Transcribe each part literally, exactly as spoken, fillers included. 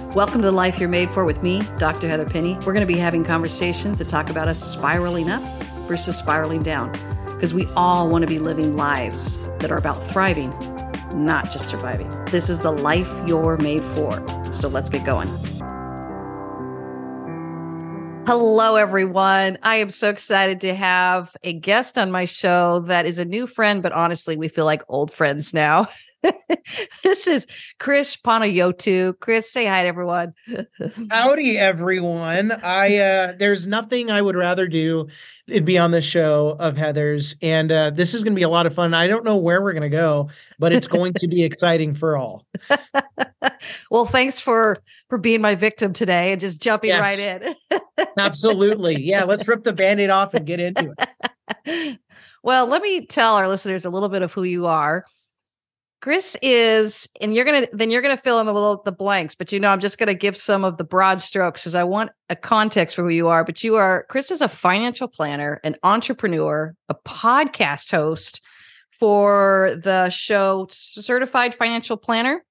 Welcome to The Life You're Made For with me, Doctor Heather Penny. We're going to be having conversations that talk about us spiraling up versus spiraling down, because we all want to be living lives that are about thriving, not just surviving. This is the life you're made for. So let's get going. Hello, everyone. I am so excited to have a guest on my show that is a new friend, but honestly, we feel like old friends now. This is Chris Panayotou. Chris, say hi to everyone. Howdy, everyone. I uh, there's nothing I would rather do than be on this show of Heather's, and uh, this is going to be a lot of fun. I don't know where we're going to go, but it's going to be exciting for all. Well, thanks for for being my victim today and just jumping Yes. right in. Absolutely. Yeah, let's rip the Band-Aid off and get into it. Well, let me tell our listeners a little bit of who you are. Chris is, and you're going to, then you're going to fill in a little the blanks, but you know, I'm just going to give some of the broad strokes because I want a context for who you are. But you are, Chris is a financial planner, an entrepreneur, a podcast host for the show Certified Financial Planner.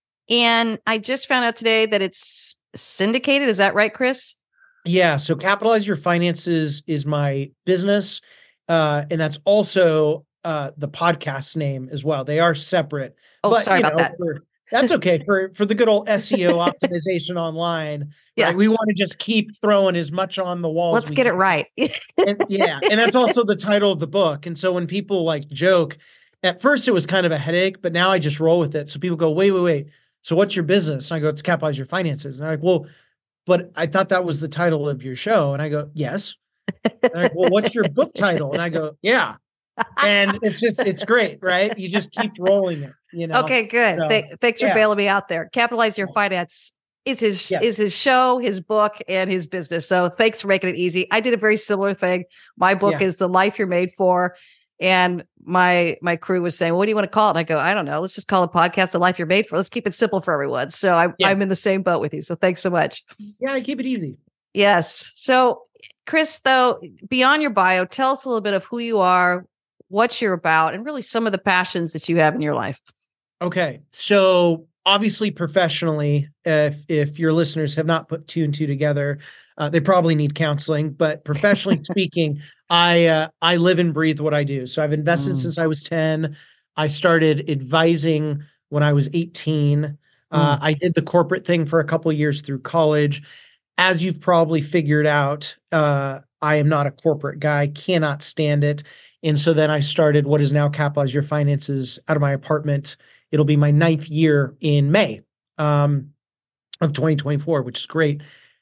And I just found out today that it's syndicated. Is that right, Chris? Yeah. So Capitalize Your Finances is my business. Uh, and that's also uh, the podcast name as well. They are separate. Oh, but, sorry you about know, that. For, that's okay. For for the good old S E O optimization online, Yeah. right? We want to just keep throwing as much on the wall. Let's as we get it can. right. And, yeah. And that's also the title of the book. And so when people like joke, at first it was kind of a headache, but now I just roll with it. So people go, wait, wait, wait. So what's your business? And I go, it's Capitalize Your Finances. And I'm like, well, but I thought that was the title of your show. And I go, yes. And they're like, well, what's your book title? And I go, yeah. And it's just, it's great, right? You just keep rolling it, you know? Okay, good. So, Th- thanks for yeah. bailing me out there. Capitalize Your Yes. Finance is his Yes. is his show, his book, and his business. So thanks for making it easy. I did a very similar thing. My book Yeah. is The Life You're Made For. And my my crew was saying, well, what do you want to call it? And I go, I don't know. Let's just call the podcast The Life You're Made For. Let's keep it simple for everyone. So I, Yeah. I'm in the same boat with you. So thanks so much. Yeah, I keep it easy. Yes. So Chris, though, beyond your bio, tell us a little bit of who you are, what you're about, and really some of the passions that you have in your life. Okay. So obviously professionally, if if your listeners have not put two and two together, uh, they probably need counseling, but professionally speaking, I uh, I live and breathe what I do. So I've invested Mm. since I was ten. I started advising when I was eighteen. Uh, Mm. I did the corporate thing for a couple of years through college. As you've probably figured out, uh, I am not a corporate guy, cannot stand it. And so then I started what is now Capitalize Your Finances out of my apartment. It'll be my ninth year in May um, of twenty twenty-four, which is great.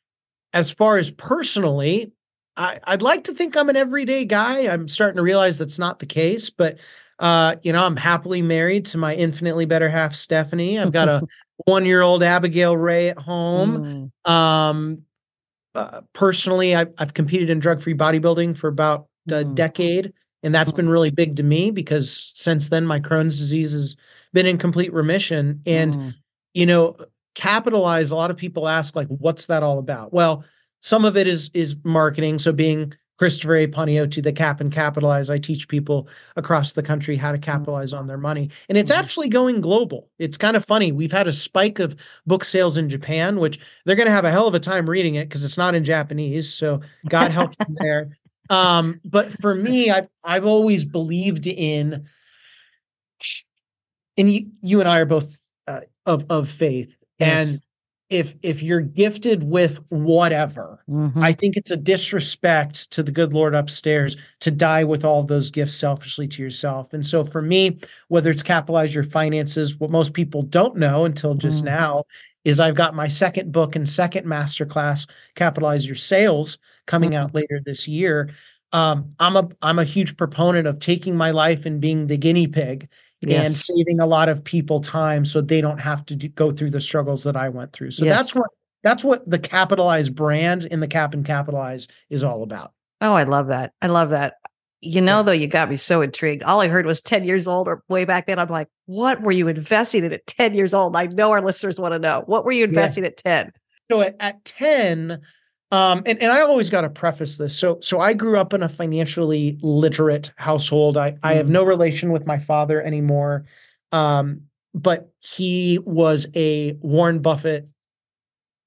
As far as personally, I, I'd like to think I'm an everyday guy. I'm starting to realize that's not the case, but uh, you know, I'm happily married to my infinitely better half, Stephanie. I've got a one-year-old Abigail Ray at home. Mm. Um, uh, personally, I've, I've competed in drug-free bodybuilding for about a Mm. decade, and that's Mm. been really big to me because since then my Crohn's disease has been in complete remission. And Mm. you know, Capitalize, a lot of people ask, like, what's that all about? Well, some of it is is marketing. So being Christopher A. Panayotou, the Cap and Capitalize, I teach people across the country how to capitalize on their money. And it's Mhm. actually going global. It's kind of funny. We've had a spike of book sales in Japan, which they're going to have a hell of a time reading it because it's not in Japanese. So God help them there. Um, but for me, I've I've always believed in, and you, you and I are both uh, of of faith. Yes. And if if you're gifted with whatever, Mhm. I think it's a disrespect to the good Lord upstairs to die with all of those gifts selfishly to yourself. And so for me, whether it's Capitalize Your Finances, what most people don't know until just Mm. now is I've got my second book and second masterclass, Capitalize Your Sales, coming Mm. out later this year. Um, I'm a I'm a huge proponent of taking my life and being the guinea pig and Yes. saving a lot of people time so they don't have to do, go through the struggles that I went through. So Yes. that's what that's what the Capitalize brand in the Cap and Capitalize is all about. Oh, I love that. I love that. You know, Yeah. though, you got me so intrigued. All I heard was ten years old or way back then. I'm like, what were you investing in at ten years old? I know our listeners want to know. What were you investing at ten? So at, at ten, um, and, and I always got to preface this. So, so I grew up in a financially literate household. I, I have Mm. no relation with my father anymore. Um, but he was a Warren Buffett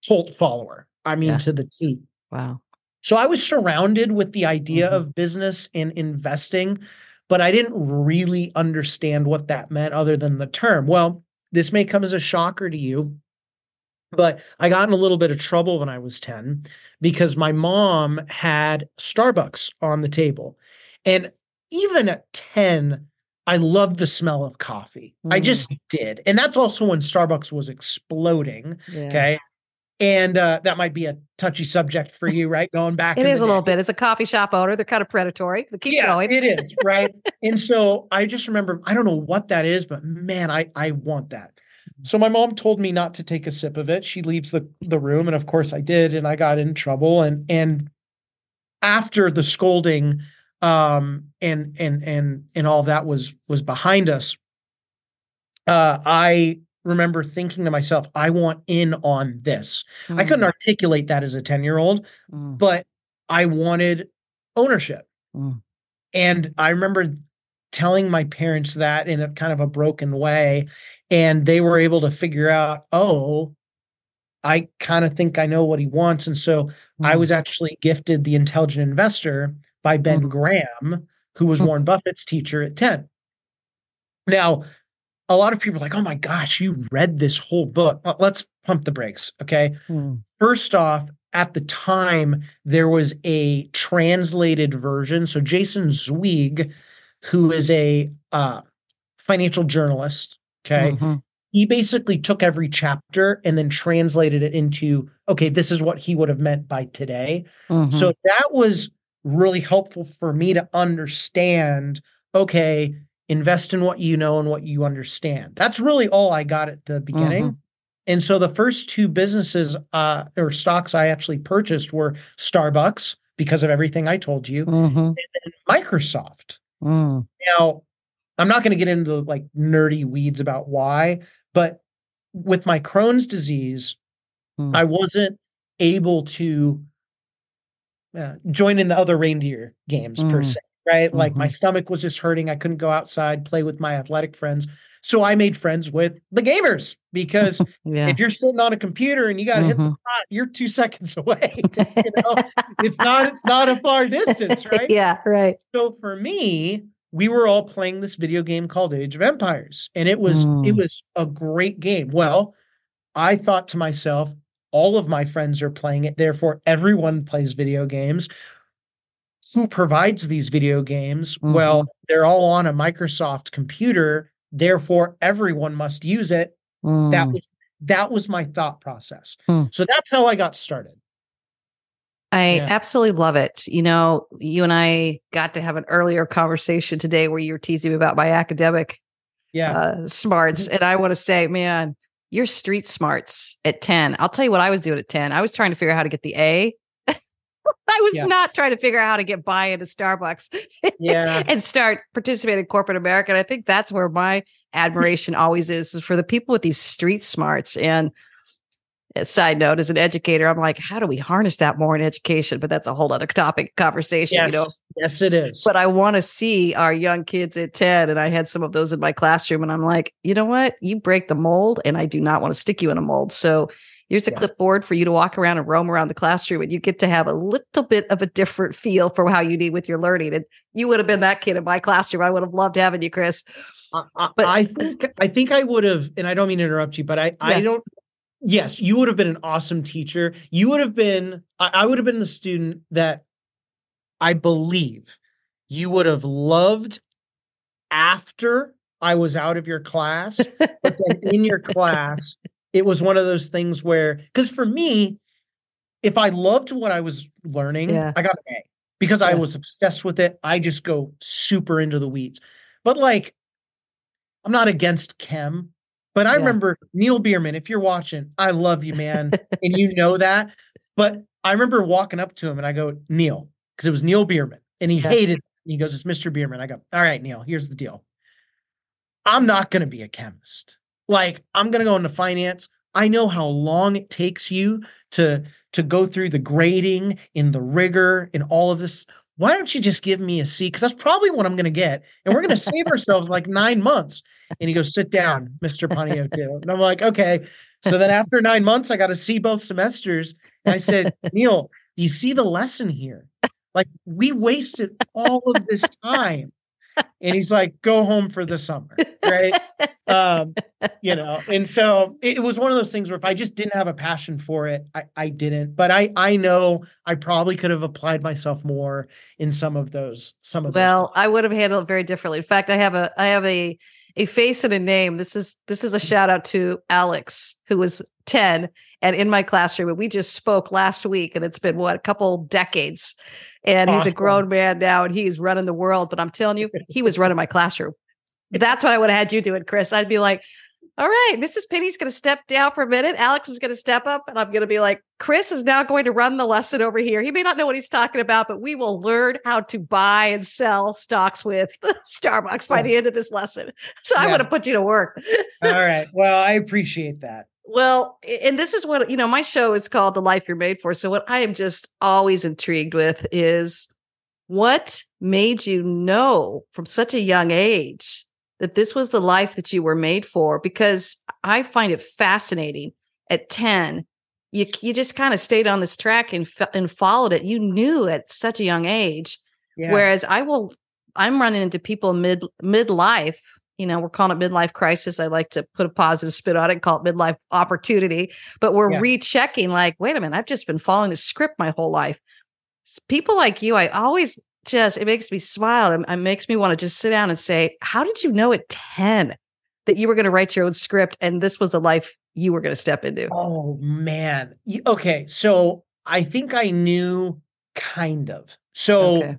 cult follower. I mean, Yeah. to the T. Wow. So I was surrounded with the idea Mhm. of business and investing, but I didn't really understand what that meant other than the term. Well, this may come as a shocker to you, but I got in a little bit of trouble when I was ten because my mom had Starbucks on the table. And even at ten, I loved the smell of coffee. I Mm. just did. And that's also when Starbucks was exploding. Yeah. Okay. And uh, that might be a touchy subject for you, right? Going back It in is the a little day. bit. It's a coffee shop owner. They're kind of predatory, but keep Yeah, going. it is, right? And so I just remember, I don't know what that is, but man, I I want that. So my mom told me not to take a sip of it. She leaves the the room, and of course I did, and I got in trouble. And and after the scolding, um, and and and and all that was was behind us, uh, I remember thinking to myself, I want in on this. I couldn't Mm. articulate that as a ten-year-old, Mm. but I wanted ownership. Mm. And I remember telling my parents that in a kind of a broken way, and they were able to figure out, oh, I kind of think I know what he wants. And so I Mm. was actually gifted The Intelligent Investor by Ben Mm. Graham, who was Mm. Warren Buffett's teacher at ten. Now, a lot of people are like, oh my gosh, you read this whole book. Well, let's pump the brakes. Okay. Mm. First off, at the time, there was a translated version. So Jason Zweig, who is a uh, financial journalist, okay, Mhm. he basically took every chapter and then translated it into, okay, this is what he would have meant by today. So Mhm. that was really helpful for me to understand, okay, invest in what you know and what you understand. That's really all I got at the beginning. Mhm. And so the first two businesses uh, or stocks I actually purchased were Starbucks because of everything I told you, Mhm. and Microsoft. Mm. Now, I'm not going to get into like nerdy weeds about why, but with my Crohn's disease, Mm. I wasn't able to uh, join in the other reindeer games per Mm. se, right? Like my Mhm. stomach was just hurting. I couldn't go outside, play with my athletic friends. So I made friends with the gamers because Yeah. if you're sitting on a computer and you got to hit the Mhm. pot, you're two seconds away. You know, it's not, it's not a far distance, right? Yeah, right. So for me, we were all playing this video game called Age of Empires, and it was it Mm. was a great game. Well, I thought to myself, all of my friends are playing it, therefore everyone plays video games. Who provides these video games? Well, Mhm. they're all on a Microsoft computer, therefore everyone must use it. That Mm. was that was my thought process. Mm. So that's how I got started. I Yeah. absolutely love it. You know, you and I got to have an earlier conversation today where you were teasing me about my academic Yeah. uh, smarts. And I want to say, man, you're street smarts at ten. I'll tell you what I was doing at ten. I was trying to figure out how to get the A. I was Yeah. not trying to figure out how to get buy into Starbucks Yeah. and start participating in corporate America. And I think that's where my admiration always is, is for the people with these street smarts. And a side note, as an educator, I'm like, how do we harness that more in education? But that's a whole other topic conversation, you know. Yes. Yes, it is. But I want to see our young kids at ten. And I had some of those in my classroom. And I'm like, you know what? You break the mold, and I do not want to stick you in a mold. So here's a Yes. clipboard for you to walk around and roam around the classroom, and you get to have a little bit of a different feel for how you need with your learning. And you would have been that kid in my classroom. I would have loved having you, Chris. I, I, But- I think I think I would have, and I don't mean to interrupt you, but I I Yeah. don't. Yes, you would have been an awesome teacher. You would have been. I, I would have been the student that I believe you would have loved after I was out of your class, but then in your class, it was one of those things where, because for me, if I loved what I was learning, Yeah. I got an A because I Yeah. was obsessed with it. I just go super into the weeds. But like, I'm not against chem, but I Yeah. remember Neil Bierman, if you're watching, I love you, man. And you know that. But I remember walking up to him and I go, Neil, because it was Neil Bierman. And he Yeah. hated it. And he goes, it's Mister Bierman. I go, all right, Neil, here's the deal. I'm not going to be a chemist. Like, I'm going to go into finance. I know how long it takes you to, to go through the grading and the rigor and all of this. why don't you just give me a C? Because that's probably what I'm going to get. And we're going to save ourselves like nine months. And he goes, sit down, Mister Panayiotou. And I'm like, okay. So then after nine months, I got to see both semesters. And I said, Neil, do you see the lesson here? Like, we wasted all of this time. And he's like, go home for the summer, right? um, you know, and so it, it was one of those things where if I just didn't have a passion for it, I, I didn't. But I I know I probably could have applied myself more in some of those. Some of well, those I would have handled it very differently. In fact, I have a I have a a face and a name. This is this is a shout out to Alex, who was ten and in my classroom, and we just spoke last week, and it's been what, a couple decades. And Awesome. He's a grown man now, and he's running the world. But I'm telling you, he was running my classroom. That's what I would have had you do it, Chris. I'd be like, all right, Missus Penny's going to step down for a minute. Alex is going to step up, and I'm going to be like, Chris is now going to run the lesson over here. He may not know what he's talking about, but we will learn how to buy and sell stocks with Starbucks by the end of this lesson. So yeah. I would have put you to work. All right. Well, I appreciate that. Well, and this is what, you know, my show is called The Life You're Made For. So what I am just always intrigued with is what made you know from such a young age that this was the life that you were made for? Because I find it fascinating. At ten, you you just kind of stayed on this track and and followed it. You knew at such a young age. Yeah. Whereas I will, I'm running into people mid midlife. You know, we're calling it midlife crisis. I like to put a positive spin on it and call it midlife opportunity. But we're yeah. rechecking. Like, wait a minute, I've just been following the script my whole life. People like you, I always. Just, it makes me smile. It, it makes me want to just sit down and say, how did you know at ten that you were going to write your own script and this was the life you were going to step into? Oh, man. Okay. So I think I knew kind of. So, okay.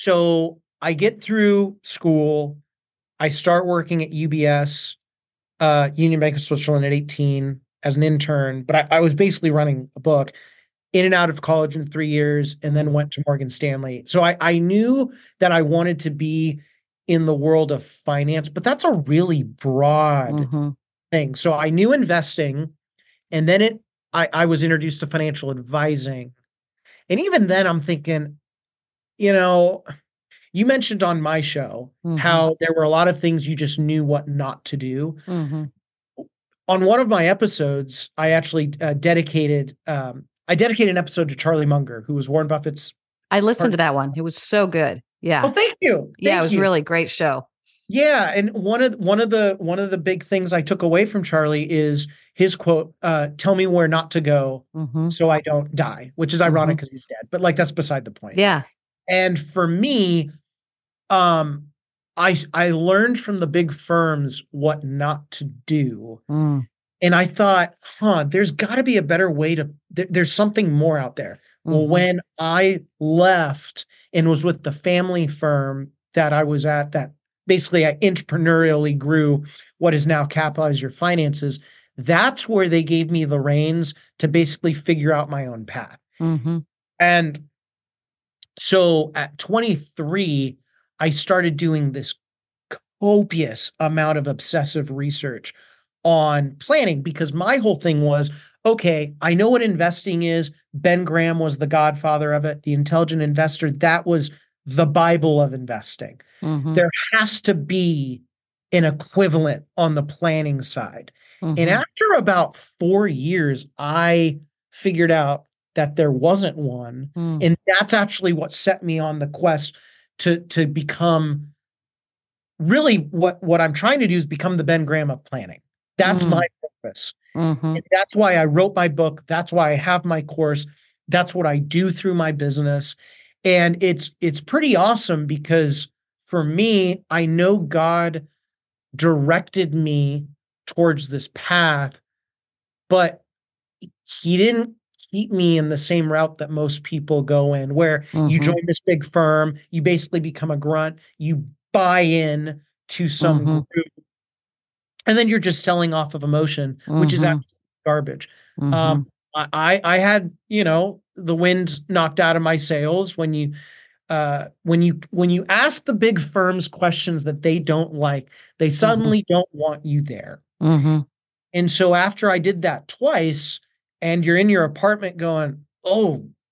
so I get through school. I start working at U B S, uh, Union Bank of Switzerland at eighteen as an intern, but I, I was basically running a book. In and out of college in three years, and then went to Morgan Stanley. So I, I knew that I wanted to be in the world of finance, but that's a really broad mm-hmm. thing. So I knew investing, and then it I, I was introduced to financial advising. And even then I'm thinking, you know, you mentioned on my show mm-hmm. how there were a lot of things you just knew what not to do. Mm-hmm. On one of my episodes, I actually uh, dedicated um, I dedicated an episode to Charlie Munger, who was Warren Buffett's. I listened partner. to that one. It was so good. Yeah. Oh, thank you. Thank yeah, it was you. really great show. Yeah, and one of one of the one of the big things I took away from Charlie is his quote, uh, "Tell me where not to go, mm-hmm. so I don't die," which is ironic because mm-hmm. he's dead, but like that's beside the point. Yeah. And for me, um, I I learned from the big firms what not to do. Mm. And I thought, huh, there's got to be a better way to, th- there's something more out there. Mm-hmm. Well, when I left and was with the family firm that I was at, that basically I entrepreneurially grew what is now Capitalize Your Finances, that's where they gave me the reins to basically figure out my own path. Mm-hmm. And so at twenty-three, I started doing this copious amount of obsessive research on planning, because my whole thing was, okay, I know what investing is. Ben Graham was the godfather of it, the Intelligent Investor. That was the Bible of investing. Mm-hmm. There has to be an equivalent on the planning side. Mm-hmm. And after about four years, I figured out that there wasn't one. Mm. And that's actually what set me on the quest to, to become really what, what I'm trying to do is become the Ben Graham of planning. That's mm. my purpose. Mm-hmm. And that's why I wrote my book. That's why I have my course. That's what I do through my business. And it's it's pretty awesome because for me, I know God directed me towards this path, but he didn't keep me in the same route that most people go in, where mm-hmm. you join this big firm, you basically become a grunt, you buy in to some mm-hmm. group, and then you're just selling off of emotion, mm-hmm. which is absolute garbage. Mm-hmm. Um, I, I had, you know, the wind knocked out of my sails when you, uh, when you, when you ask the big firms questions that they don't like, they suddenly mm-hmm. don't want you there. Mm-hmm. And so after I did that twice, and you're in your apartment going, oh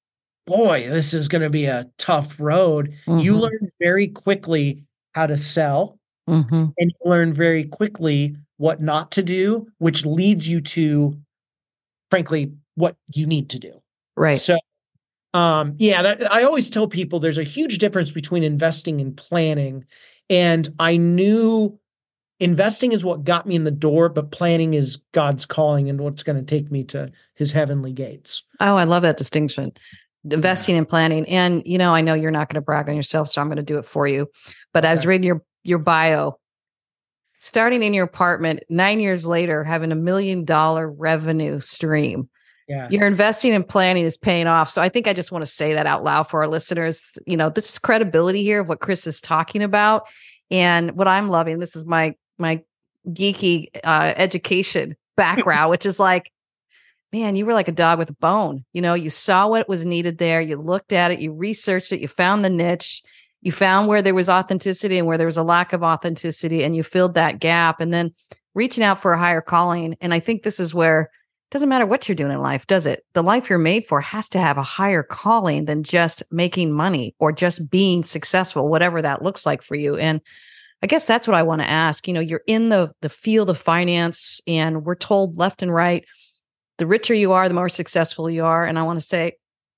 boy, this is going to be a tough road. Mm-hmm. You learn very quickly how to sell, mm-hmm. and you learn very quickly what not to do, which leads you to, frankly, what you need to do. Right. So, um, yeah, that, I always tell people there's a huge difference between investing and planning. And I knew investing is what got me in the door, but planning is God's calling and what's going to take me to his heavenly gates. Oh, I love that distinction. Investing and planning. And, you know, I know you're not going to brag on yourself, so I'm going to do it for you. But okay. I was reading your, your bio, starting in your apartment, nine years later, having a million dollar revenue stream. Yeah. Your investing and planning is paying off. So I think I just want to say that out loud for our listeners. You know, this is credibility here of what Chris is talking about. And what I'm loving, this is my, my geeky uh, education background, which is like, man, you were like a dog with a bone. You know, you saw what was needed there. You looked at it, you researched it, you found the niche, you found where there was authenticity and where there was a lack of authenticity, and you filled that gap, and then reaching out for a higher calling. And I think this is where it doesn't matter what you're doing in life, does it? The life you're made for has to have a higher calling than just making money or just being successful, whatever that looks like for you. And I guess that's what I want to ask. You know, you're in the the field of finance, and we're told left and right, the richer you are, the more successful you are. And I want to say,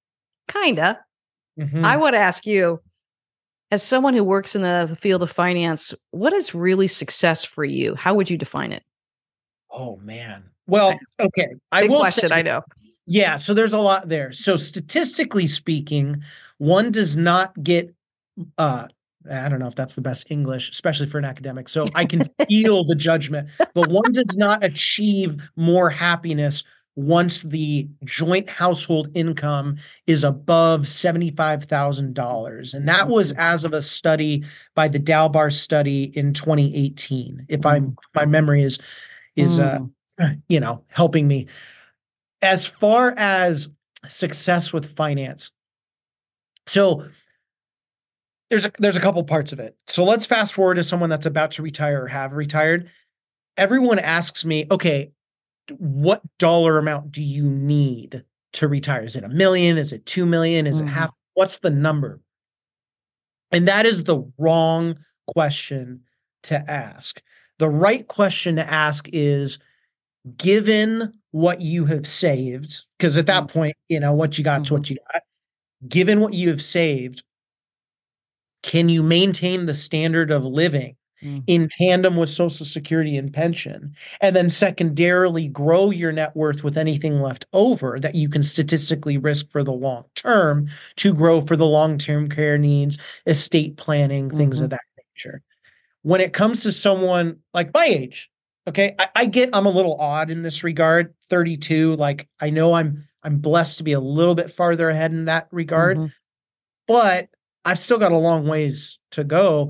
kinda. Mm-hmm. I would ask you, as someone who works in the, the field of finance, what is really success for you? How would you define it? Oh, man. Well, okay. I Big will question, say, I know. Yeah, so there's a lot there. So statistically speaking, one does not get, uh, I don't know if that's the best English, especially for an academic. So I can feel the judgment, but one does not achieve more happiness once the joint household income is above seventy-five thousand dollars. And that was as of a study by the Dalbar study in twenty eighteen. If I'm, my memory is, is, mm. uh, you know, helping me. As far as success with finance. So there's a, there's a couple parts of it. So let's fast forward to someone that's about to retire or have retired. Everyone asks me, okay, what dollar amount do you need to retire? Is it a million? Is it two million? Is mm. it half? What's the number? And that is the wrong question to ask. The right question to ask is, given what you have saved, because at that mm. point, you know, what you got mm-hmm. to what you got, given what you have saved, can you maintain the standard of living mm. in tandem with Social Security and pension? And then secondarily, grow your net worth with anything left over that you can statistically risk for the long term to grow for the long-term care needs, estate planning, things mm-hmm. of that nature. When it comes to someone like my age, okay, I, I get I'm a little odd in this regard, thirty-two. Like, I know I'm I'm blessed to be a little bit farther ahead in that regard, mm-hmm. but I've still got a long ways to go.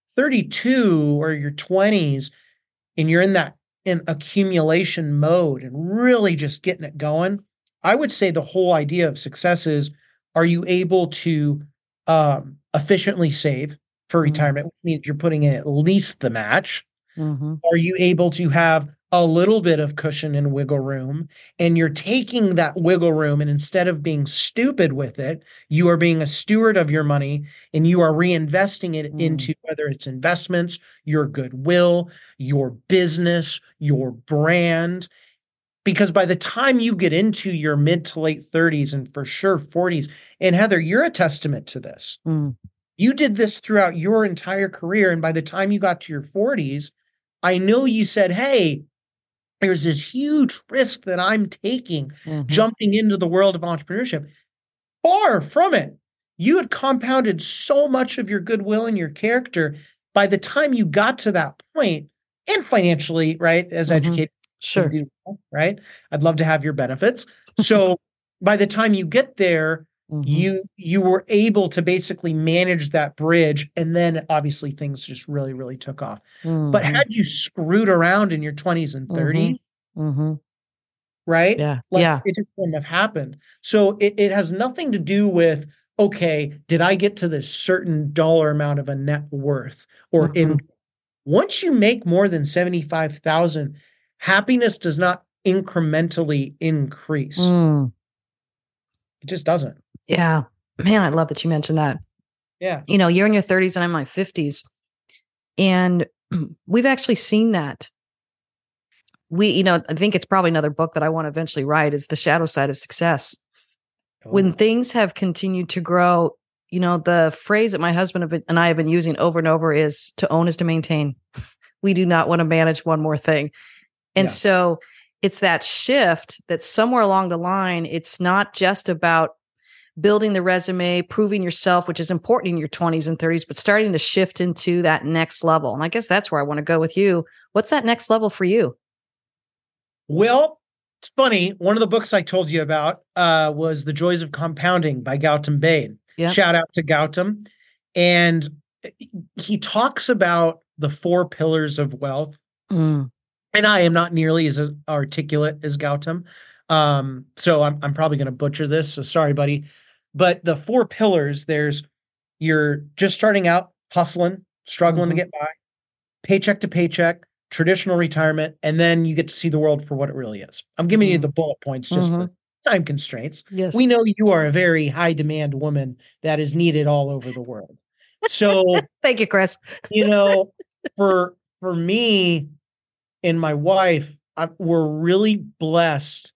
thirty-two or your twenties, and you're in that in accumulation mode and really just getting it going. I would say the whole idea of success is, are you able to um, efficiently save for mm-hmm. retirement, which means you're putting in at least the match. Mm-hmm. Are you able to have a little bit of cushion and wiggle room, and you're taking that wiggle room, and instead of being stupid with it, you are being a steward of your money, and you are reinvesting it mm. into whether it's investments, your goodwill, your business, your brand. Because by the time you get into your mid to late thirties and for sure forties, and Heather, you're a testament to this. Mm. You did this throughout your entire career. And by the time you got to your forties, I know you said, hey, there's this huge risk that I'm taking, mm-hmm. jumping into the world of entrepreneurship. Far from it. You had compounded so much of your goodwill and your character by the time you got to that point, and financially, right, as mm-hmm. educated. Sure. Right? I'd love to have your benefits. So by the time you get there, mm-hmm. you you were able to basically manage that bridge, and then obviously things just really, really took off. Mm-hmm. But had you screwed around in your twenties and thirties, mm-hmm. right? Yeah, like, yeah. it just wouldn't have happened. So it, it has nothing to do with, okay, did I get to this certain dollar amount of a net worth or mm-hmm. in? Once you make more than seventy-five thousand, happiness does not incrementally increase. Mm. It just doesn't. Yeah. Man, I love that you mentioned that. Yeah. You know, you're in your thirties and I'm in my fifties. And we've actually seen that. We, you know, I think it's probably another book that I want to eventually write is The Shadow Side of Success. Oh. When things have continued to grow, you know, the phrase that my husband have been, and I have been using over and over is to own is to maintain. We do not want to manage one more thing. And Yeah. so it's that shift that somewhere along the line, it's not just about building the resume, proving yourself, which is important in your twenties and thirties, but starting to shift into that next level. And I guess that's where I want to go with you. What's that next level for you? Well, it's funny. One of the books I told you about uh, was The Joys of Compounding by Gautam Bain. Yep. Shout out to Gautam. And he talks about the four pillars of wealth. Mm. And I am not nearly as articulate as Gautam. Um, so I'm, I'm probably going to butcher this. So sorry, buddy. But the four pillars, there's you're just starting out, hustling, struggling Mm-hmm. to get by, paycheck to paycheck, traditional retirement, and then you get to see the world for what it really is. I'm giving Mm-hmm. you the bullet points just Mm-hmm. for time constraints. Yes. We know you are a very high demand woman that is needed all over the world. So thank you, Chris. you know, for for me and my wife, I, we're really blessed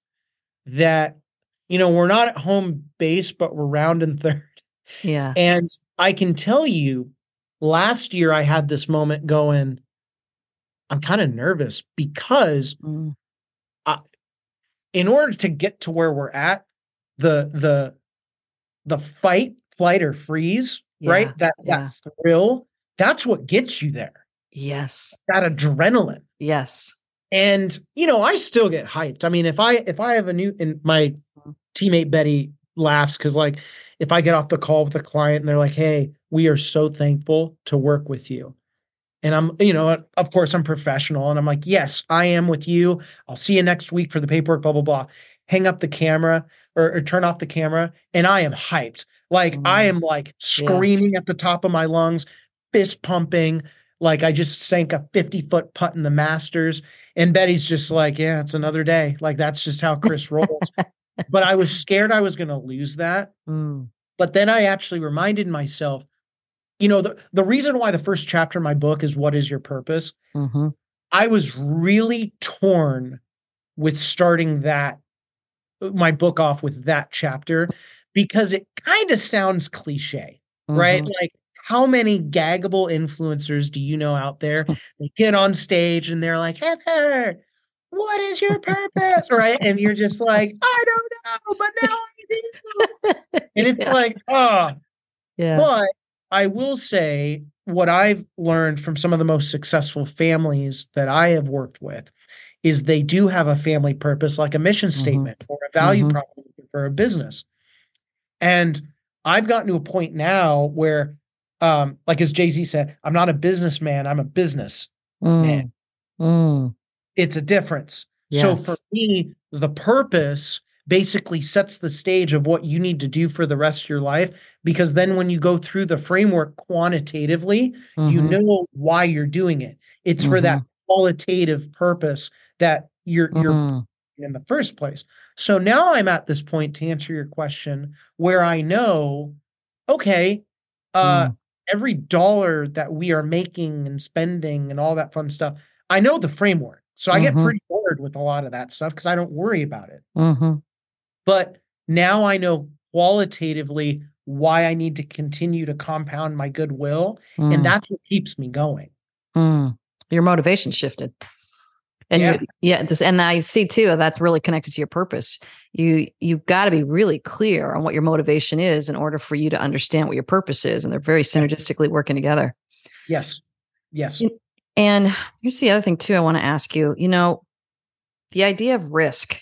that, you know, we're not at home base, but we're round and third. Yeah. And I can tell you, last year I had this moment going, I'm kind of nervous because Mm. I, in order to get to where we're at, the the the fight, flight, or freeze, Yeah. right? That Yeah. that thrill, that's what gets you there. Yes. That adrenaline. Yes. And you know, I still get hyped. I mean, if I if I have a new and my teammate Betty laughs because like if I get off the call with a client and they're like, hey, we are so thankful to work with you. And I'm, you know, of course I'm professional and I'm like, yes, I am with you. I'll see you next week for the paperwork, blah, blah, blah. Hang up the camera or, or turn off the camera. And I am hyped. Like Mm. I am like screaming yeah. at the top of my lungs, fist pumping. Like I just sank a fifty foot putt in the Masters. And Betty's just like, yeah, it's another day. Like that's just how Chris rolls. But I was scared I was going to lose that. Mm. But then I actually reminded myself, you know, the, the reason why the first chapter of my book is What is Your Purpose? Mm-hmm. I was really torn with starting that, my book off with that chapter, because it kind of sounds cliche, mm-hmm. right? Like, how many gaggable influencers do you know out there? They get on stage and they're like, Heather, what is your purpose? Right? And you're just like, I don't know, but now I do. And it's yeah. like, oh, yeah. But I will say what I've learned from some of the most successful families that I have worked with is they do have a family purpose, like a mission mm-hmm. statement or a value mm-hmm. proposition for a business. And I've gotten to a point now where, um, like as Jay-Z said, I'm not a businessman, I'm a business mm. man. Mm. It's a difference. Yes. So for me, the purpose basically sets the stage of what you need to do for the rest of your life. Because then when you go through the framework quantitatively, mm-hmm. you know why you're doing it. It's mm-hmm. for that qualitative purpose that you're, you're mm. in the first place. So now I'm at this point to answer your question where I know, okay, uh, mm. every dollar that we are making and spending and all that fun stuff, I know the framework. So I mm-hmm. get pretty bored with a lot of that stuff because I don't worry about it. Mm-hmm. But now I know qualitatively why I need to continue to compound my goodwill. Mm. And that's what keeps me going. Mm. Your motivation shifted. And yeah, yeah just, and I see too, that's really connected to your purpose. You, you've got to be really clear on what your motivation is in order for you to understand what your purpose is. And they're very synergistically working together. Yes. Yes. And here's the other thing too, I want to ask you, you know, the idea of risk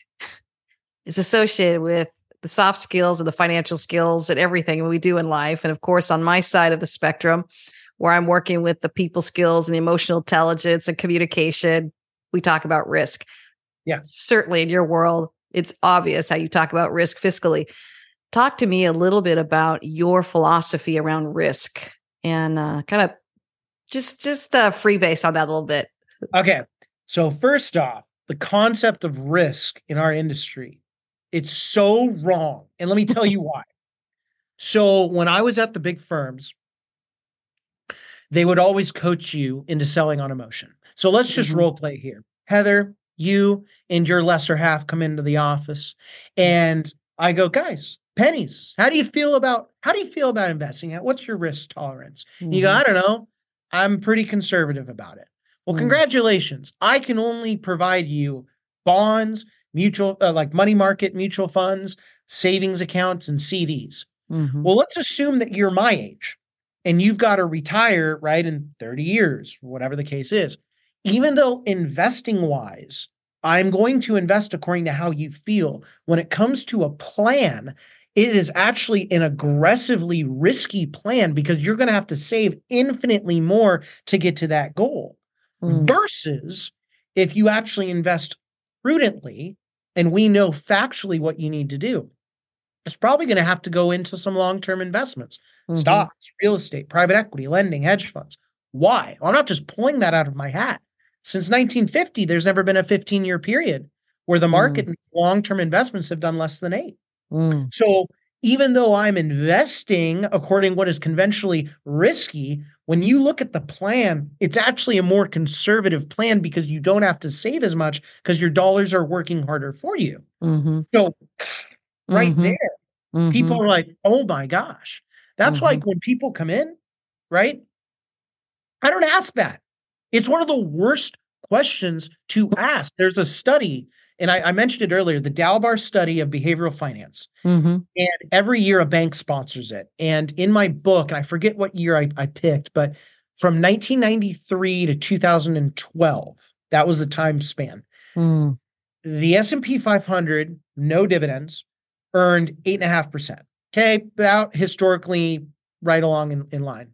is associated with the soft skills and the financial skills and everything we do in life. And of course, on my side of the spectrum, where I'm working with the people skills and the emotional intelligence and communication, we talk about risk. Yeah. Certainly in your world, it's obvious how you talk about risk fiscally. Talk to me a little bit about your philosophy around risk and uh, kind of Just, just uh, freebase on that a little bit. Okay. So first off, the concept of risk in our industry, it's so wrong. And let me tell you why. So when I was at the big firms, they would always coach you into selling on emotion. So let's just mm-hmm. role play here. Heather, you and your lesser half come into the office and I go, guys, pennies, how do you feel about, how do you feel about investing? What's your risk tolerance? Mm-hmm. You go, I don't know. I'm pretty conservative about it. Well, mm-hmm. congratulations. I can only provide you bonds, mutual, uh, like money market mutual funds, savings accounts, and C Ds. Mm-hmm. Well, let's assume that you're my age and you've got to retire, right, in thirty years, whatever the case is. Even though investing wise, I'm going to invest according to how you feel. When it comes to a plan, it is actually an aggressively risky plan because you're going to have to save infinitely more to get to that goal. Mm. Versus if you actually invest prudently, and we know factually what you need to do, it's probably going to have to go into some long-term investments, mm-hmm. stocks, real estate, private equity, lending, hedge funds. Why? Well, I'm not just pulling that out of my hat. Since nineteen fifty, there's never been a fifteen-year period where the market mm. and long-term investments have done less than eight. Mm. So even though I'm investing according to what is conventionally risky, when you look at the plan, it's actually a more conservative plan because you don't have to save as much because your dollars are working harder for you. Mm-hmm. So right mm-hmm. there, mm-hmm. people are like, oh my gosh. That's mm-hmm. like when people come in, right? I don't ask that. It's one of the worst questions to ask. There's a study, and I, I mentioned it earlier, the Dalbar study of behavioral finance. Mm-hmm. And every year a bank sponsors it. And in my book, and I forget what year I, I picked, but from nineteen ninety-three to two thousand twelve, that was the time span. Mm. The S and P five hundred, no dividends, earned eight point five percent. Okay, about historically right along in, in line.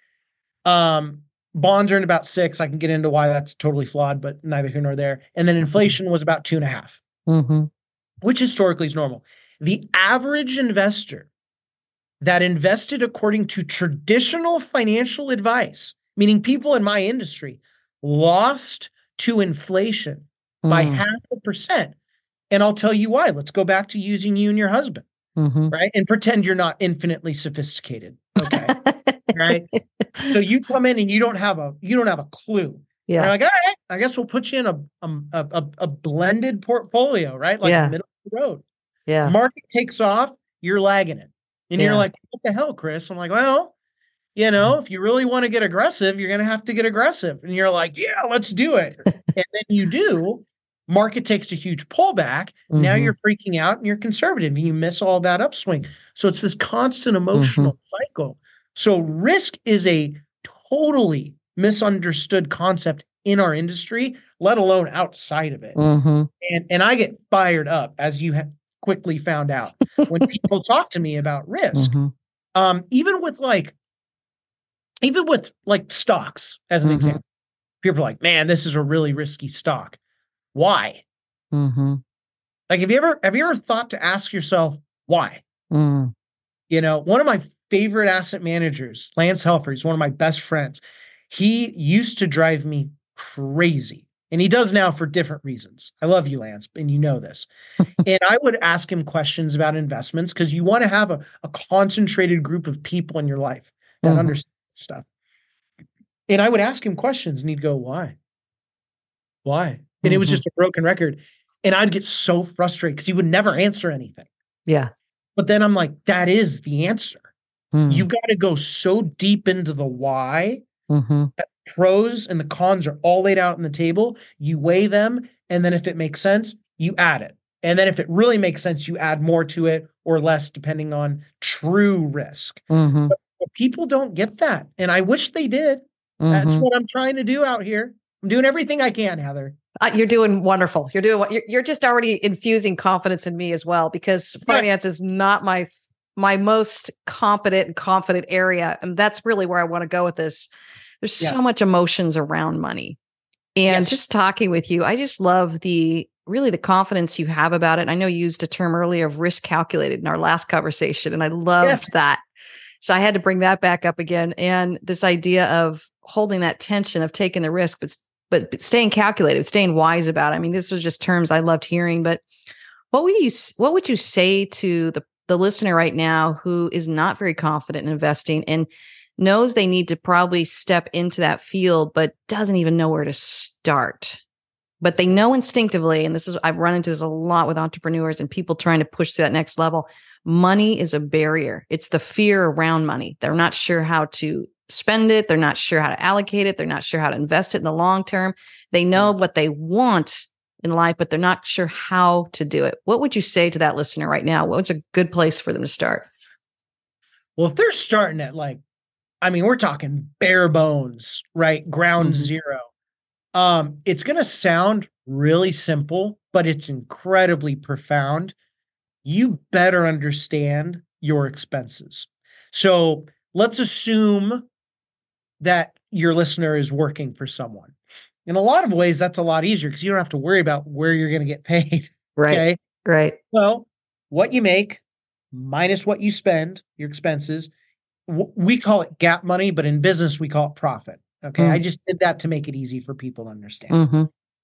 Um, Bonds earned about six. I can get into why that's totally flawed, but neither here nor there. And then inflation was about two and a half, mm-hmm. which historically is normal. The average investor that invested according to traditional financial advice, meaning people in my industry, lost to inflation mm. by half a percent. And I'll tell you why. Let's go back to using you and your husband, mm-hmm. right? And pretend you're not infinitely sophisticated. Okay. Right. So you come in and you don't have a you don't have a clue. Yeah. You're like, all right, I guess we'll put you in a a a, a blended portfolio, right? Like yeah. middle of the road. Yeah. Market takes off, you're lagging it. And yeah. you're like, what the hell, Chris? I'm like, well, you know, if you really want to get aggressive, you're gonna have to get aggressive. And you're like, yeah, let's do it. And then you do. Market takes a huge pullback. Mm-hmm. Now you're freaking out and you're conservative and you miss all that upswing. So it's this constant emotional mm-hmm. cycle. So risk is a totally misunderstood concept in our industry, let alone outside of it. Mm-hmm. And, and I get fired up, as you have quickly found out, when people talk to me about risk. Mm-hmm. Um, even with like, even with like stocks, as an mm-hmm. example, people are like, man, this is a really risky stock. Why? Mm-hmm. Like, have you ever, have you ever thought to ask yourself, why? Mm. You know, one of my favorite asset managers, Lance Helfer, he's one of my best friends. He used to drive me crazy, and he does now for different reasons. I love you, Lance, and you know this. And I would ask him questions about investments because you want to have a, a concentrated group of people in your life that mm-hmm. understand stuff. And I would ask him questions, and he'd go, why? Why? And mm-hmm. it was just a broken record. And I'd get so frustrated because he would never answer anything. Yeah. But then I'm like, that is the answer. Mm. You got to go so deep into the why. Mm-hmm. That pros and the cons are all laid out on the table. You weigh them. And then if it makes sense, you add it. And then if it really makes sense, you add more to it or less, depending on true risk. Mm-hmm. But, but people don't get that. And I wish they did. Mm-hmm. That's what I'm trying to do out here. I'm doing everything I can, Heather. Uh, you're doing wonderful. You're doing what you're, you're just already infusing confidence in me as well, because finance yeah. is not my my most competent and confident area. And that's really where I want to go with this. There's yeah. so much emotions around money. And yes. just talking with you, I just love the really the confidence you have about it. And I know you used a term earlier of risk calculated in our last conversation, and I loved yes. that. So I had to bring that back up again. And this idea of holding that tension of taking the risk, but but staying calculated, staying wise about it. I mean, this was just terms I loved hearing, but what would you, what would you say to the the listener right now who is not very confident in investing and knows they need to probably step into that field, but doesn't even know where to start? But they know instinctively, and this is, I've run into this a lot with entrepreneurs and people trying to push to that next level. Money is a barrier. It's the fear around money. They're not sure how to spend it. They're not sure how to allocate it. They're not sure how to invest it in the long term. They know what they want in life, but they're not sure how to do it. What would you say to that listener right now? What's a good place for them to start? Well, if they're starting at like, I mean, we're talking bare bones, right? Ground Mhm. zero. Um, it's going to sound really simple, but it's incredibly profound. You better understand your expenses. So let's assume that your listener is working for someone. In a lot of ways, that's a lot easier because you don't have to worry about where you're going to get paid. Right. Okay. Right. Well, what you make minus what you spend, your expenses, w- we call it gap money, but in business, we call it profit. Okay. Mm. I just did that to make it easy for people to understand. Mm-hmm.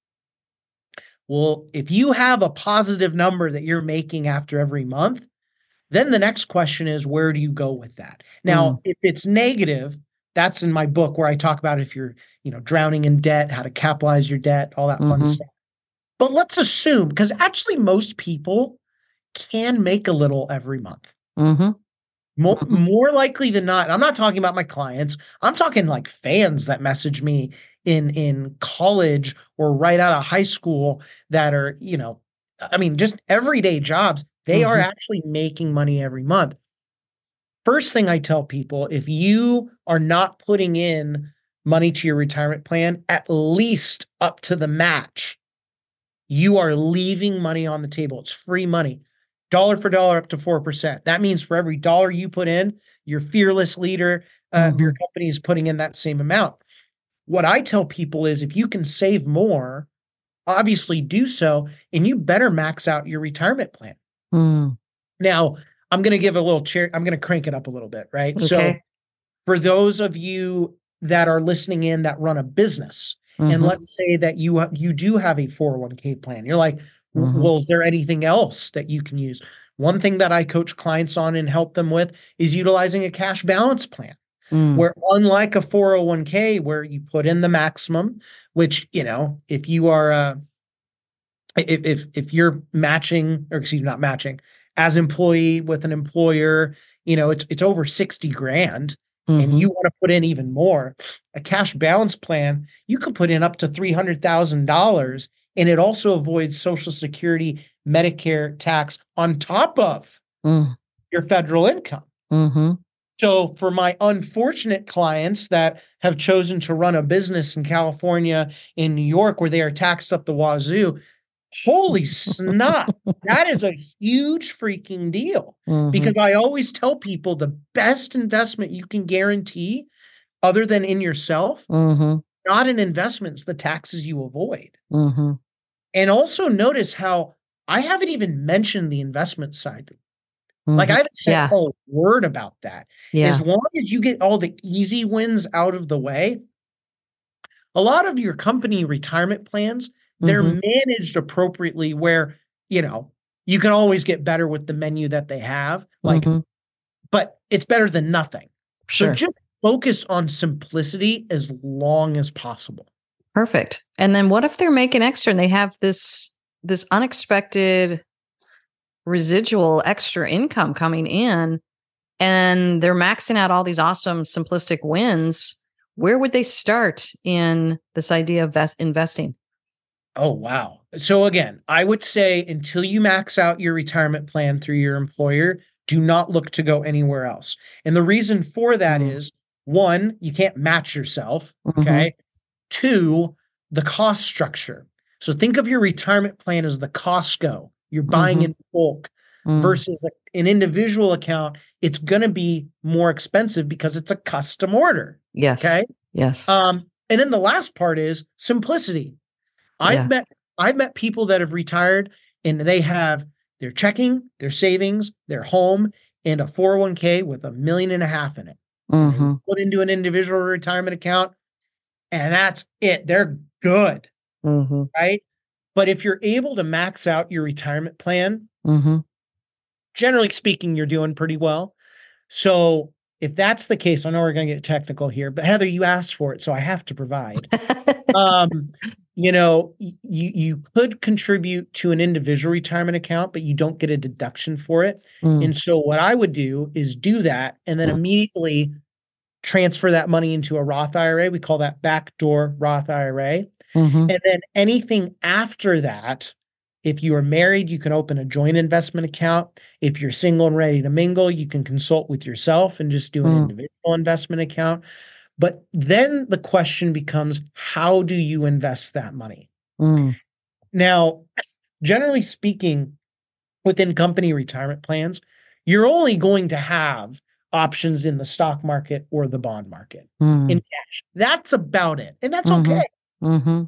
Well, if you have a positive number that you're making after every month, then the next question is, where do you go with that? Now, Mm. if it's negative, that's in my book where I talk about if you're, you know, drowning in debt, how to capitalize your debt, all that fun Mm-hmm. stuff. But let's assume, because actually most people can make a little every month. Mm-hmm. More, Mm-hmm. more likely than not, I'm not talking about my clients. I'm talking like fans that message me in in college or right out of high school that are, you know, I mean, just everyday jobs. They are Mm-hmm. actually making money every month. First thing I tell people, if you are not putting in money to your retirement plan, at least up to the match, you are leaving money on the table. It's free money. Dollar for dollar up to four percent. That means for every dollar you put in, your fearless leader uh, of your Mm-hmm. company is putting in that same amount. What I tell people is if you can save more, obviously do so, and you better max out your retirement plan. Mm. Now, I'm going to give a little chair. I'm going to crank it up a little bit, right? So Okay. for those of you that are listening in that run a business, and Mm-hmm. let's say that you uh, you do have a four oh one k plan, you're like, Mm-hmm. well, is there anything else that you can use? One thing that I coach clients on and help them with is utilizing a cash balance plan, Mm. where unlike a four oh one k where you put in the maximum, which, you know, if you are uh, if if if you're matching, or excuse me, not matching, as employee with an employer, you know, it's it's over sixty grand, and Mm-hmm. you want to put in even more. A cash balance plan, you can put in up to three hundred thousand dollars, and it also avoids Social Security, Medicare tax on top of Mm. your federal income. Mm-hmm. So for my unfortunate clients that have chosen to run a business in California, in New York, where they are taxed up the wazoo, holy snot, that is a huge freaking deal. Mm-hmm. Because I always tell people the best investment you can guarantee, other than in yourself, Mm-hmm. not in investments, the taxes you avoid. Mm-hmm. And also notice how I haven't even mentioned the investment side. Like Mm-hmm. I haven't said Yeah. a word about that. Yeah. As long as you get all the easy wins out of the way, a lot of your company retirement plans, they're Mm-hmm. managed appropriately where, you know, you can always get better with the menu that they have. Like, Mm-hmm. but it's better than nothing. So Sure. just focus on simplicity as long as possible. Perfect. And then what if they're making extra and they have this this unexpected residual extra income coming in and they're maxing out all these awesome simplistic wins? Where would they start in this idea of vest- investing? Oh, wow. So again, I would say until you max out your retirement plan through your employer, do not look to go anywhere else. And the reason for that Mm. is one, you can't match yourself. Mm-hmm. Okay. Two, the cost structure. So think of your retirement plan as the Costco. You're buying Mm-hmm. in bulk Mm. versus a- an individual account. It's going to be more expensive because it's a custom order. Yes. Okay. Yes. Um, and then the last part is simplicity. I've Yeah. met I've met people that have retired and they have their checking, their savings, their home, and a four oh one k with a million and a half in it. And they Mm-hmm. put into an individual retirement account, and that's it. They're good, Mm-hmm. right? But if you're able to max out your retirement plan, Mm-hmm. generally speaking, you're doing pretty well. So if that's the case, I know we're going to get technical here, but Heather, you asked for it, so I have to provide. um, you know, y- you you could contribute to an individual retirement account, but you don't get a deduction for it. Mm. And so what I would do is do that and then Mm. immediately transfer that money into a Roth I R A. We call that backdoor Roth I R A. Mm-hmm. And then anything after that, if you are married, you can open a joint investment account. If you're single and ready to mingle, you can consult with yourself and just do an Mm. individual investment account. But then the question becomes, how do you invest that money? Mm. Now, generally speaking, within company retirement plans, you're only going to have options in the stock market or the bond market Mm. in cash. That's about it. And that's Mhm. okay. Mm-hmm.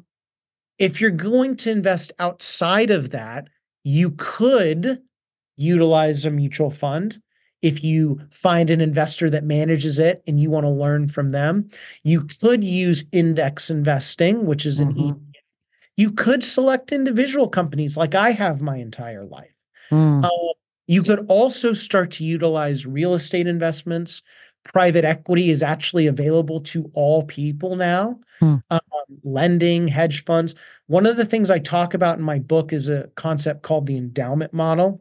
If you're going to invest outside of that, you could utilize a mutual fund. If you find an investor that manages it and you want to learn from them, you could use index investing, which is an Mhm. E T F. You could select individual companies like I have my entire life. Mm. Uh, you could also start to utilize real estate investments. Private equity is actually available to all people now. Hmm. Um, lending, hedge funds. One of the things I talk about in my book is a concept called the endowment model.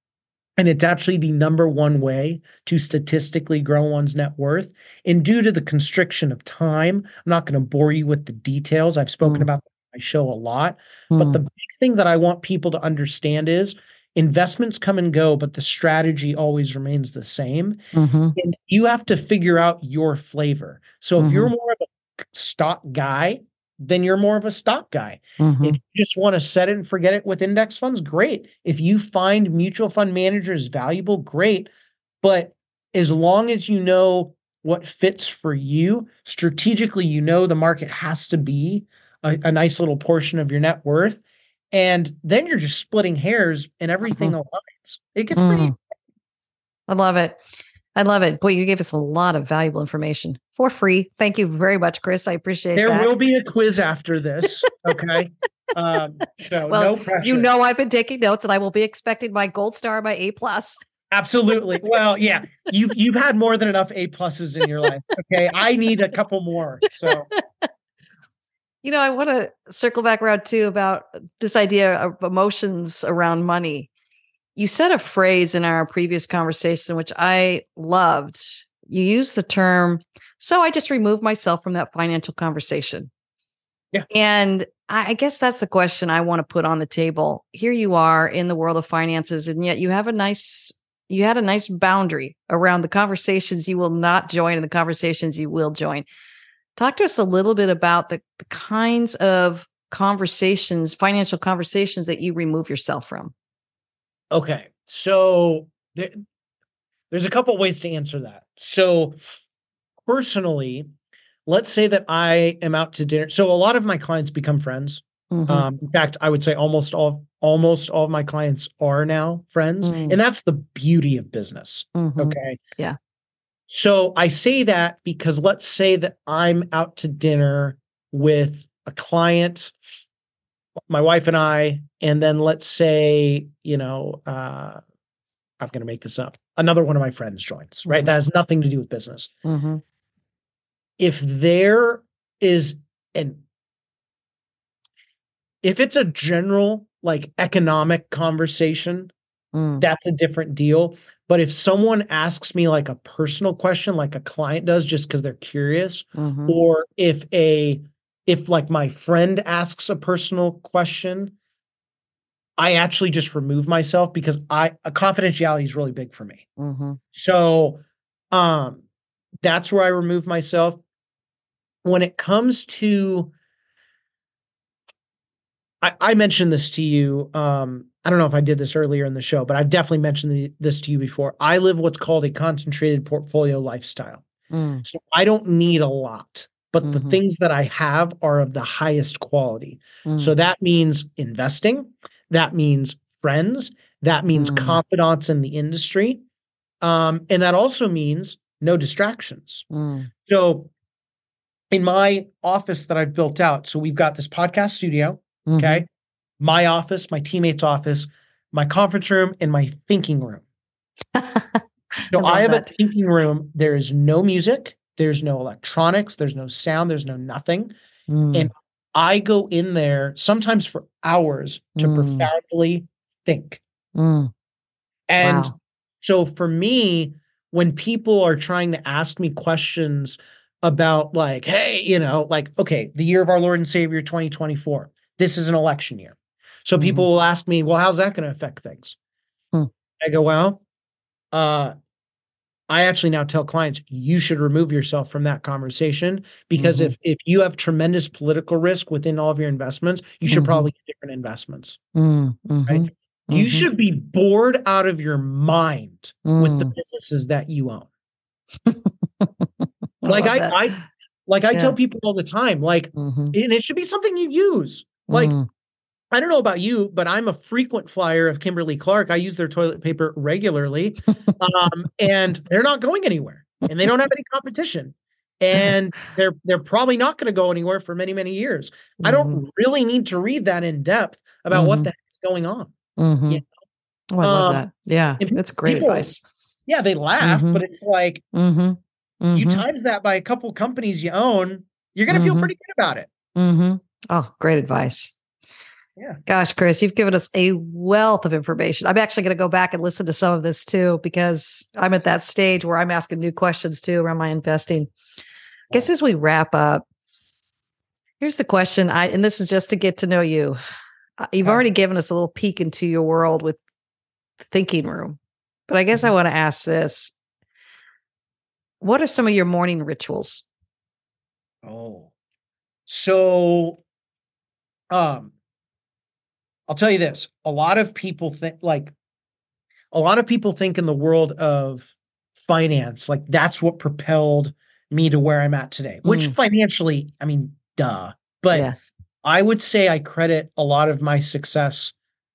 And it's actually the number one way to statistically grow one's net worth. And due to the constriction of time, I'm not going to bore you with the details. I've spoken Mm. about my show a lot. But the Mm. big thing that I want people to understand is investments come and go, but the strategy always remains the same. Mm-hmm. And you have to figure out your flavor. So if you're Mhm. more of a stock guy, then you're more of a stock guy. Mm-hmm. If you just want to set it and forget it with index funds, great. If you find mutual fund managers valuable, great. But as long as you know what fits for you, strategically, you know the market has to be a, a nice little portion of your net worth. And then you're just splitting hairs and everything Mhm. aligns. It gets pretty. Mm. I love it. I love it. Boy, you gave us a lot of valuable information for free. Thank you very much, Chris. I appreciate There that. will be a quiz after this. Okay. um, so Well, no pressure. you know I've been taking notes and I will be expecting my gold star, my A plus. Absolutely. Well, yeah, you've you've had more than enough A pluses in your life. Okay. I need a couple more. So You know, I want to circle back around too about this idea of emotions around money. You said a phrase in our previous conversation, which I loved. You used the term, so I just removed myself from that financial conversation. Yeah. And I I guess that's the question I want to put on the table. Here you are in the world of finances, and yet you have a nice, you had a nice boundary around the conversations you will not join and the conversations you will join. Talk to us a little bit about the, the kinds of conversations, financial conversations that you remove yourself from. okay. So there, there's a couple ways to answer that. So personally, let's say that I am out to dinner. So a lot of my clients become friends. Mhm. Um, in fact, I would say almost all almost all of my clients are now friends. Mm. And that's the beauty of business. Mhm. Okay. Yeah. So I say that because let's say that I'm out to dinner with a client, my wife and I, and then let's say, you know, uh, I'm going to make this up. Another one of my friends joins, right? Mhm. That has nothing to do with business. Mhm. If there is an, if it's a general like economic conversation, Mm. that's a different deal. But if someone asks me like a personal question, like a client does, just because they're curious, Mhm. or if a if like my friend asks a personal question, I actually just remove myself because I a confidentiality is really big for me. Mhm. So um that's where I remove myself. When it comes to I, I mentioned this to you. Um, I don't know if I did this earlier in the show, but I've definitely mentioned the, this to you before. I live what's called a concentrated portfolio lifestyle. Mm. So I don't need a lot, but the Mhm. things that I have are of the highest quality. Mm. So that means investing, that means friends, that means Mm. confidants in the industry. Um, and that also means no distractions. Mm. So in my office that I've built out, so we've got this podcast studio, Mhm. okay? My office, my teammate's office, my conference room, and my thinking room. I So I love have a that. thinking room. There is no music. There's no electronics. There's no sound. There's no nothing. And Mm, I go in there sometimes for hours to mm, profoundly think. mm. And Wow. so for me, when people are trying to ask me questions about like, hey, you know, like, okay, the year of our Lord and Savior twenty twenty-four, this is an election year. So Mhm, people will ask me, well, how's that going to affect things? mm, I go, well, uh, I actually now tell clients you should remove yourself from that conversation because mhm, if if you have tremendous political risk within all of your investments, you should mhm, probably get different investments, mm, right? mhm, You mhm, should be bored out of your mind with the mm. businesses that you own. I Like love I that. I like I tell Yeah. people all the time, like, Mhm, and it should be something you use. Like, mm. I don't know about you, but I'm a frequent flyer of Kimberly Clark. I use their toilet paper regularly. Um, and they're not going anywhere and they don't have any competition. And they're they're probably not going to go anywhere for many, many years. I Mhm, don't really need to read that in depth about what the mhm, heck is going on. Yeah. mhm. Oh, I love Um, that. Yeah, and that's great people, advice. yeah, they laugh, but Mhm, it's like mhm, you mhm, times that by a couple companies you own, you're going to feel mhm, pretty good about it. mhm. Oh, great advice. Yeah. Gosh, Chris, you've given us a wealth of information. I'm actually going to go back and listen to some of this too, because I'm at that stage where I'm asking new questions too around my investing. Guess as we wrap up, here's the question. I and this is just to get to know you. Uh, You've Okay. already given us a little peek into your world with the thinking room, but I guess I Mhm. want to ask this: what are some of your morning rituals? Oh, so um, I'll tell you this. A lot of people think like a lot of people think in the world of finance, like that's what propelled me to where I'm at today, which Mm, financially, I mean, duh. But yeah. I would say I credit a lot of my success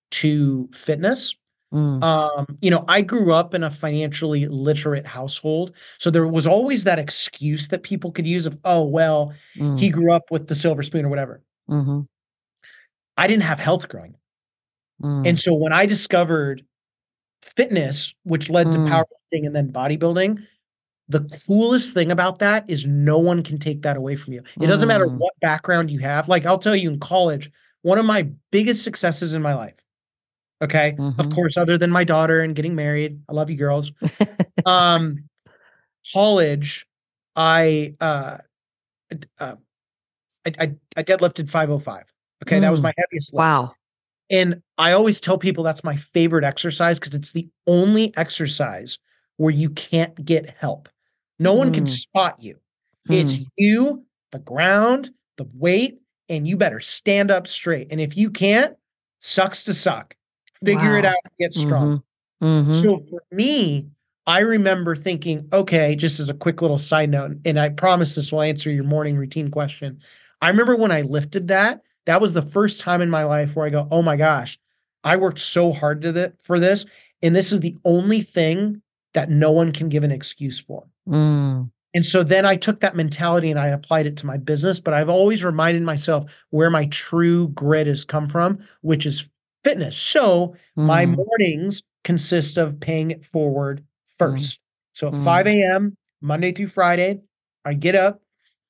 to fitness. Mm, Um, you know, I grew up in a financially literate household. So there was always that excuse that people could use of, oh, well, he mm, grew up with the silver spoon or whatever. mm-hmm, I didn't have health growing up. And mm, so when I discovered fitness, which led to mm, powerlifting and then bodybuilding, the coolest thing about that is no one can take that away from you. It doesn't matter mm, what background you have. Like I'll tell you in college, one of my biggest successes in my life, okay? Of mm-hmm. course, other than my daughter and getting married. I love you girls. Um, college, I uh, uh I, I I deadlifted five oh five. Okay, that was my Mm, heaviest lift. wow. And I always tell people that's my favorite exercise because it's the only exercise where you can't get help. No one can Mm, spot you. It's mm, you, the ground, the weight, and you better stand up straight. And if you can't, sucks to suck. Figure it out wow. and get Mm-hmm, strong. mm-hmm, So for me, I remember thinking, okay, just as a quick little side note, and I promise this will answer your morning routine question. I remember when I lifted that, that was the first time in my life where I go, oh my gosh, I worked so hard to th- for this. And this is the only thing that no one can give an excuse for. mm, And so then I took that mentality and I applied it to my business, but I've always reminded myself where my true grit has come from, which is fitness. So my mm, mornings consist of paying it forward mm, first. So at five mm, a m, Monday through Friday, I get up,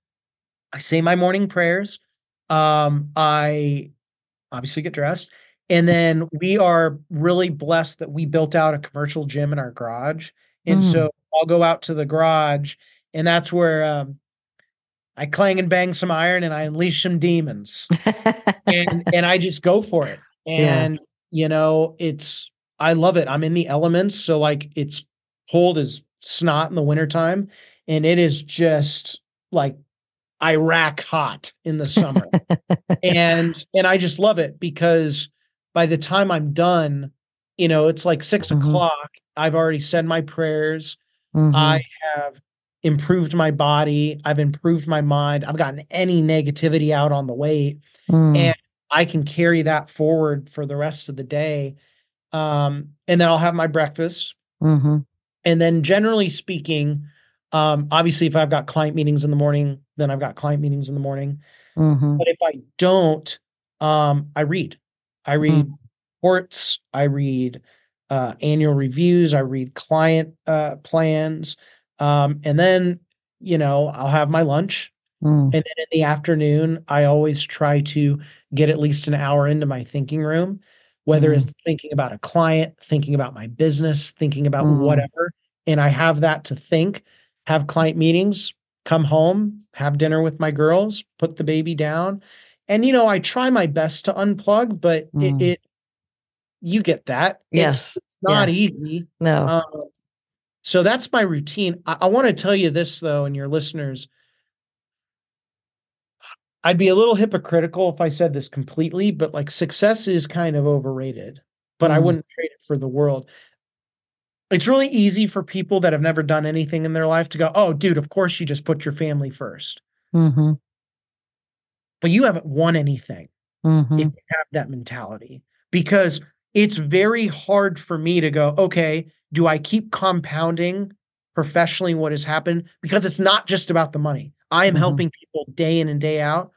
I say my morning prayers. Um, I obviously get dressed. And then we are really blessed that we built out a commercial gym in our garage. And mm. so I'll go out to the garage, and that's where um, I clang and bang some iron and I unleash some demons. And and I just go for it. Yeah. And you know, it's I love it. I'm in the elements, so like it's cold as snot in the wintertime, and it is just like Iraq hot in the summer. And and I just love it because by the time I'm done, you know, it's like six Mhm, o'clock. I've already said my prayers. I mhm, have improved my body. I've improved my mind. I've gotten any negativity out on the weight, mm, and I can carry that forward for the rest of the day. Um, and then I'll have my breakfast. mhm, And then generally speaking, um, obviously if I've got client meetings in the morning, then I've got client meetings in the morning. mhm, But if I don't, um, I read. I read mm, reports. I read uh, annual reviews. I read client uh, plans. Um, and then, you know, I'll have my lunch. Mm. And then in the afternoon, I always try to get at least an hour into my thinking room, whether Mm. it's thinking about a client, thinking about my business, thinking about Mm. whatever. And I have that to think, have client meetings, come home, have dinner with my girls, put the baby down. And, you know, I try my best to unplug, but Mm. it, it you get that. Yes. It's not Yeah. easy. No. Um, so that's my routine. I, I want to tell you this, though, and your listeners, I'd be a little hypocritical if I said this completely, but like success is kind of overrated, but Mm. I wouldn't trade it for the world. It's really easy for people that have never done anything in their life to go, oh, dude, of course you just put your family first. Mm-hmm. But you haven't won anything Mm-hmm. if you have that mentality, because it's very hard for me to go, okay, do I keep compounding professionally what has happened? Because it's not just about the money. I am Mhm. helping people day in and day out.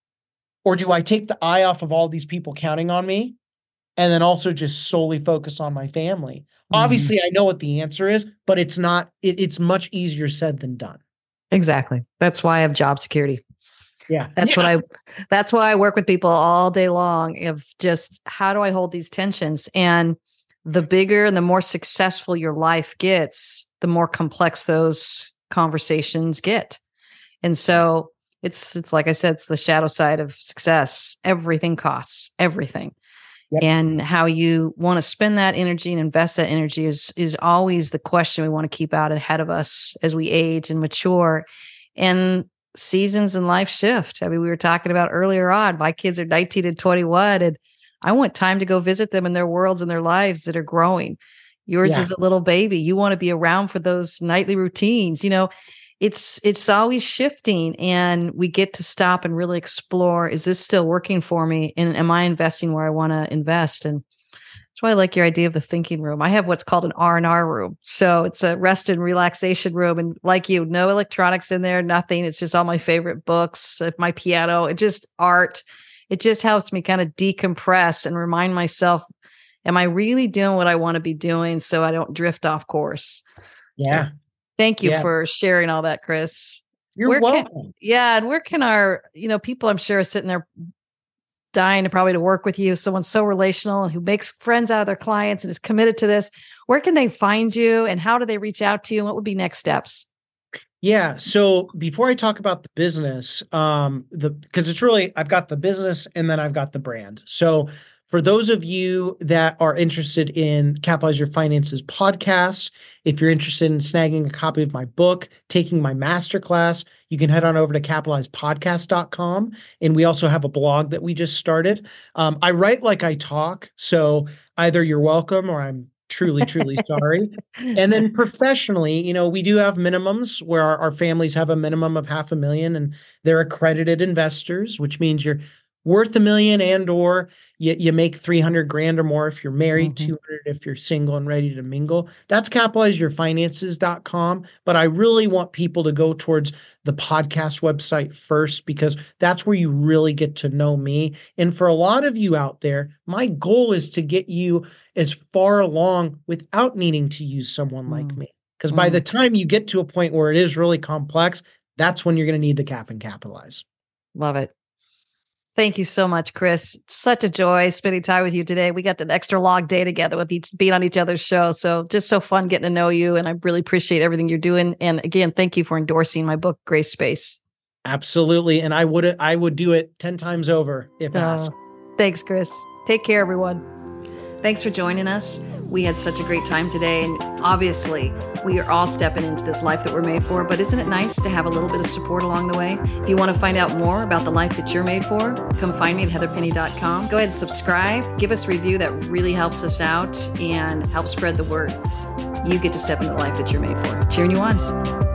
Or do I take the eye off of all these people counting on me and then also just solely focus on my family? Mhm. Obviously, I know what the answer is, but it's not, it, it's much easier said than done. Exactly. That's why I have job security. Yeah. That's Yes. what I, that's why I work with people all day long of just how do I hold these tensions? And the bigger and the more successful your life gets, the more complex those conversations get. And so it's, it's like I said, it's the shadow side of success. Everything costs everything. Yep. And how you want to spend that energy and invest that energy is, is always the question we want to keep out ahead of us as we age and mature. And seasons in life shift. I mean, we were talking about earlier on, my kids are nineteen and twenty-one, and I want time to go visit them in their worlds and their lives that are growing. Yours Yeah. is a little baby. You want to be around for those nightly routines. You know, it's, it's always shifting, and we get to stop and really explore, is this still working for me? And am I investing where I want to invest? And that's why I like your idea of the thinking room. I have what's called an R and R room. So it's a rest and relaxation room. And like you, no electronics in there, nothing. It's just all my favorite books, my piano, it just art. It just helps me kind of decompress and remind myself, am I really doing what I want to be doing so I don't drift off course? Yeah. So thank you Yeah. for sharing all that, Chris. You're Where welcome. Can, yeah. And where can our, you know, people I'm sure are sitting there dying to probably to work with you, someone so relational and who makes friends out of their clients and is committed to this. Where can they find you, and how do they reach out to you? And what would be next steps? Yeah. So before I talk about the business, um, the because it's really, I've got the business and then I've got the brand. So for those of you that are interested in Capitalize Your Finances podcast, if you're interested in snagging a copy of my book, taking my masterclass, you can head on over to capitalize podcast dot com. And we also have a blog that we just started. Um, I write like I talk. So either you're welcome or I'm truly, truly sorry. And then professionally, you know, we do have minimums where our, our families have a minimum of half a million, and they're accredited investors, which means you're worth a million and or you, you make three hundred grand or more if you're married, Mhm. two hundred if you're single and ready to mingle. That's capitalize your finances dot com. But I really want people to go towards the podcast website first, because that's where you really get to know me. And for a lot of you out there, my goal is to get you as far along without needing to use someone like Mm. me. Because by Mm. the time you get to a point where it is really complex, that's when you're going to need the Cap and Capitalize. Love it. Thank you so much, Chris. Such a joy spending time with you today. We got an extra long day together with each being on each other's show. So just so fun getting to know you. And I really appreciate everything you're doing. And again, thank you for endorsing my book, Grace Space. Absolutely. And I would I would do it ten times over if asked. Oh, thanks, Chris. Take care, everyone. Thanks for joining us. We had such a great time today. And obviously, we are all stepping into this life that we're made for. But isn't it nice to have a little bit of support along the way? If you want to find out more about the life that you're made for, come find me at heather penny dot com. Go ahead and subscribe. Give us a review. That really helps us out and helps spread the word. You get to step into the life that you're made for. Cheering you on.